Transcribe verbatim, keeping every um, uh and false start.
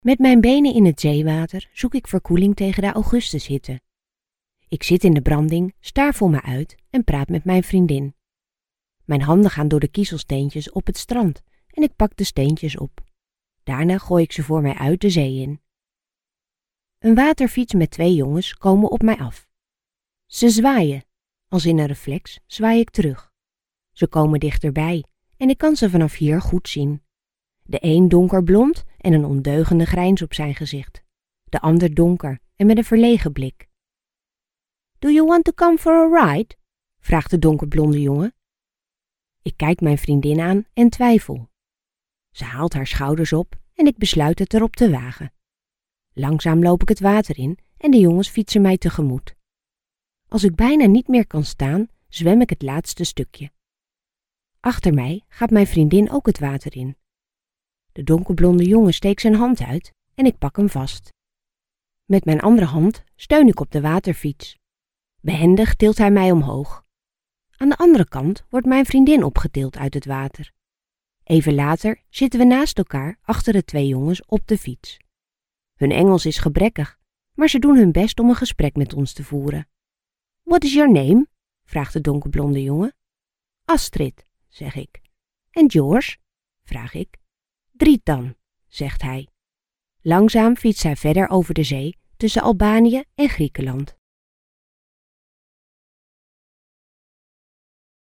Met mijn benen in het zeewater zoek ik verkoeling tegen de augustushitte. Ik zit in de branding, staar voor me uit en praat met mijn vriendin. Mijn handen gaan door de kiezelsteentjes op het strand en ik pak de steentjes op. Daarna gooi ik ze voor mij uit de zee in. Een waterfiets met twee jongens komen op mij af. Ze zwaaien. Als in een reflex zwaai ik terug. Ze komen dichterbij en ik kan ze vanaf hier goed zien. De een donkerblond en een ondeugende grijns op zijn gezicht. De ander donker en met een verlegen blik. Do you want to come for a ride? Vraagt de donkerblonde jongen. Ik kijk mijn vriendin aan en twijfel. Ze haalt haar schouders op en ik besluit het erop te wagen. Langzaam loop ik het water in en de jongens fietsen mij tegemoet. Als ik bijna niet meer kan staan, zwem ik het laatste stukje. Achter mij gaat mijn vriendin ook het water in. De donkerblonde jongen steekt zijn hand uit en ik pak hem vast. Met mijn andere hand steun ik op de waterfiets. Behendig tilt hij mij omhoog. Aan de andere kant wordt mijn vriendin opgetild uit het water. Even later zitten we naast elkaar achter de twee jongens op de fiets. Hun Engels is gebrekkig, maar ze doen hun best om een gesprek met ons te voeren. What is your name? Vraagt de donkerblonde jongen. Astrid, zeg ik. En yours? Vraag ik. Dritan, zegt hij. Langzaam fietst hij verder over de zee tussen Albanië en Griekenland.